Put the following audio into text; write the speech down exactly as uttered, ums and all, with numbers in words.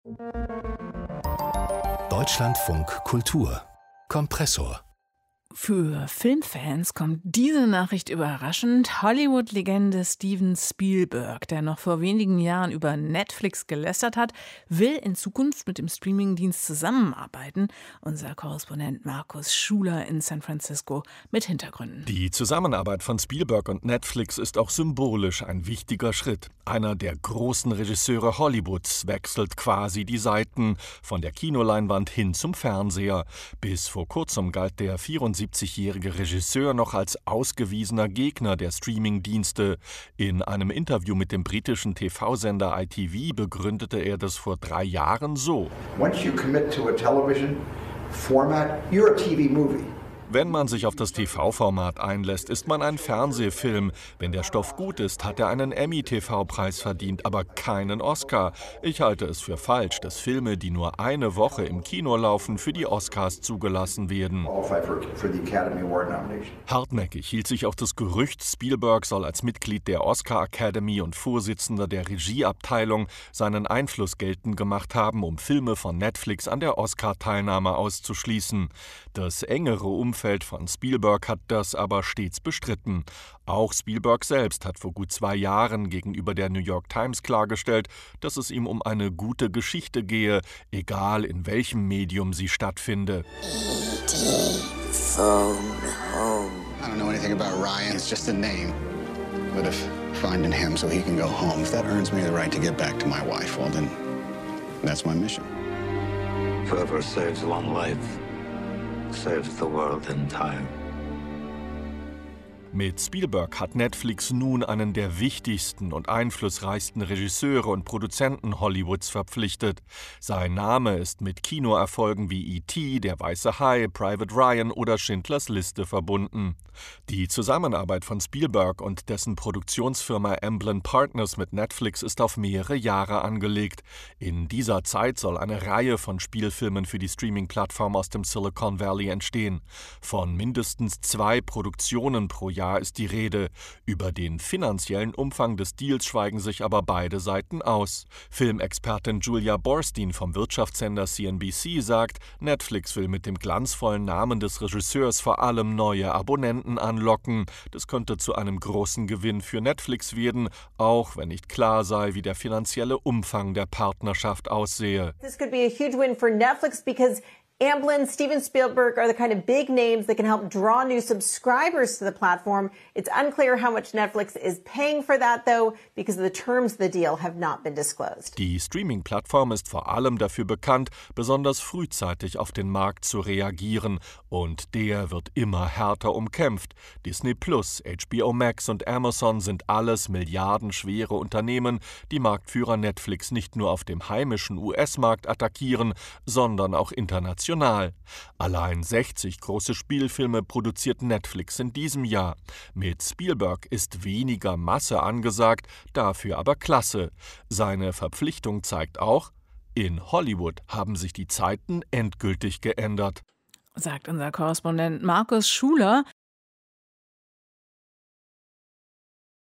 Deutschlandfunk Kultur Kompressor. Für Filmfans kommt diese Nachricht überraschend. Hollywood-Legende Steven Spielberg, der noch vor wenigen Jahren über Netflix gelästert hat, will in Zukunft mit dem Streamingdienst zusammenarbeiten. Unser Korrespondent Markus Schuler in San Francisco mit Hintergründen. Die Zusammenarbeit von Spielberg und Netflix ist auch symbolisch ein wichtiger Schritt. Einer der großen Regisseure Hollywoods wechselt quasi die Seiten von der Kinoleinwand hin zum Fernseher. Bis vor kurzem galt der vierundsiebzigjährige Regisseur noch als ausgewiesener Gegner der Streamingdienste. In einem Interview mit dem britischen T V-Sender I T V begründete er das vor drei Jahren so: Once you commit to a television format, you're a T V movie. Wenn man sich auf das T V-Format einlässt, ist man ein Fernsehfilm. Wenn der Stoff gut ist, hat er einen Emmy-T V-Preis verdient, aber keinen Oscar. Ich halte es für falsch, dass Filme, die nur eine Woche im Kino laufen, für die Oscars zugelassen werden. Hartnäckig hielt sich auch das Gerücht, Spielberg soll als Mitglied der Oscar Academy und Vorsitzender der Regieabteilung seinen Einfluss geltend gemacht haben, um Filme von Netflix an der Oscar-Teilnahme auszuschließen. Das engere Umfeld von Spielberg hat das aber stets bestritten. Auch Spielberg selbst hat vor gut zwei Jahren gegenüber der New York Times klargestellt, dass es ihm um eine gute Geschichte gehe, egal in welchem Medium sie stattfinde. E T Phone Home. I don't know anything about Ryan, it's just a name. But if finding him so he can go home, if that earns me the right to get back to my wife, well then, that's my mission. Whoever saves one life saves the world entire. Mit Spielberg hat Netflix nun einen der wichtigsten und einflussreichsten Regisseure und Produzenten Hollywoods verpflichtet. Sein Name ist mit Kinoerfolgen wie E T, Der weiße Hai, Private Ryan oder Schindlers Liste verbunden. Die Zusammenarbeit von Spielberg und dessen Produktionsfirma Amblin Partners mit Netflix ist auf mehrere Jahre angelegt. In dieser Zeit soll eine Reihe von Spielfilmen für die Streaming-Plattform aus dem Silicon Valley entstehen. Von mindestens zwei Produktionen pro Jahr ist die Rede. Über den finanziellen Umfang des Deals schweigen sich aber beide Seiten aus. Filmexpertin Julia Borstein vom Wirtschaftssender C N B C sagt, Netflix will mit dem glanzvollen Namen des Regisseurs vor allem neue Abonnenten anlocken. Das könnte zu einem großen Gewinn für Netflix werden, auch wenn nicht klar sei, wie der finanzielle Umfang der Partnerschaft aussehe. This could be a huge win for Netflix because Amblin, Steven Spielberg are the kind of big names that can help draw new subscribers to the platform. It's unclear how much Netflix is paying for that, though, because the terms of the deal have not been disclosed. Die Streaming-Plattform ist vor allem dafür bekannt, besonders frühzeitig auf den Markt zu reagieren. Und der wird immer härter umkämpft. Disney Plus, H B O Max und Amazon sind alles milliardenschwere Unternehmen, die Marktführer Netflix nicht nur auf dem heimischen U S-Markt attackieren, sondern auch international. Allein sechzig große Spielfilme produziert Netflix in diesem Jahr. Mit Spielberg ist weniger Masse angesagt, dafür aber Klasse. Seine Verpflichtung zeigt auch, in Hollywood haben sich die Zeiten endgültig geändert. Sagt unser Korrespondent Markus Schuler.